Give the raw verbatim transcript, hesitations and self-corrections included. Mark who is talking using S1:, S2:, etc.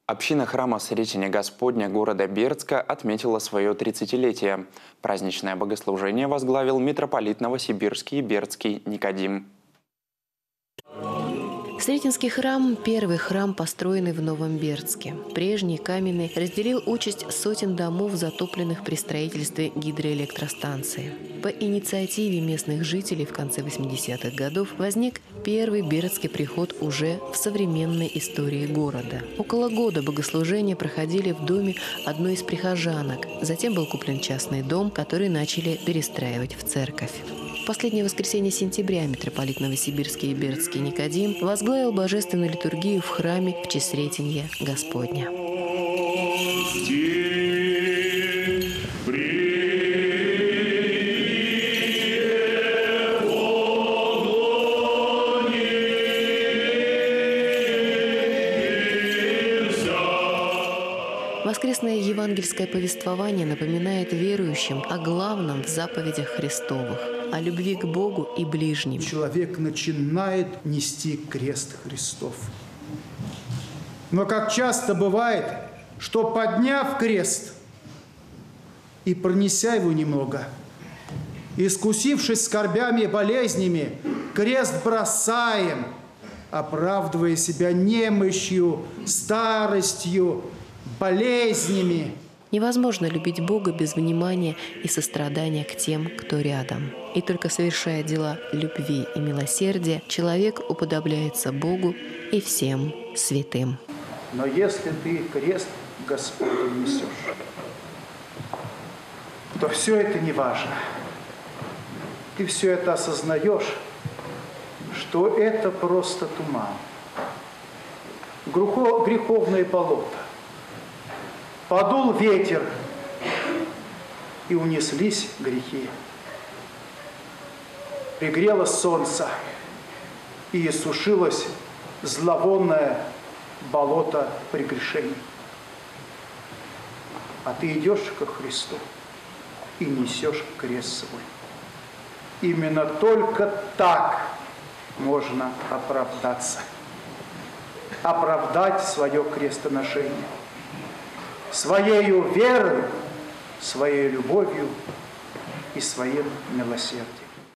S1: Община храма Сретения Господня города Бердска отметила свое тридцатилетие. Праздничное богослужение возглавил митрополит Новосибирский и Бердский Никодим.
S2: Сретенский храм – первый храм, построенный в Новом Бердске. Прежний, каменный, разделил участь сотен домов, затопленных при строительстве гидроэлектростанции. По инициативе местных жителей в конце восьмидесятых годов возник первый бердский приход уже в современной истории города. Около года богослужения проходили в доме одной из прихожанок. Затем был куплен частный дом, который начали перестраивать в церковь. В последнее воскресенье сентября митрополит Новосибирский и Бердский Никодим возглавил божественную литургию в храме в честь Сретения Господня. Воскресное евангельское повествование напоминает верующим о главном в заповедях Христовых – о любви к Богу и ближним.
S3: Человек начинает нести крест Христов. Но как часто бывает, что, подняв крест и пронеся его немного, искусившись скорбями и болезнями, крест бросаем, оправдывая себя немощью, старостью, болезнями.
S2: Невозможно любить Бога без внимания и сострадания к тем, кто рядом. И только совершая дела любви и милосердия, человек уподобляется Богу и всем святым.
S3: Но если ты крест Господу несешь, то все это не важно. Ты все это осознаешь, что это просто туман, греховное болото. Подул ветер, и унеслись грехи. Пригрело солнце, и иссушилось зловонное болото прегрешений. А ты идешь ко Христу и несешь крест свой. Именно только так можно оправдаться. Оправдать свое крестоношение. Своею верой, своей любовью и своим милосердием.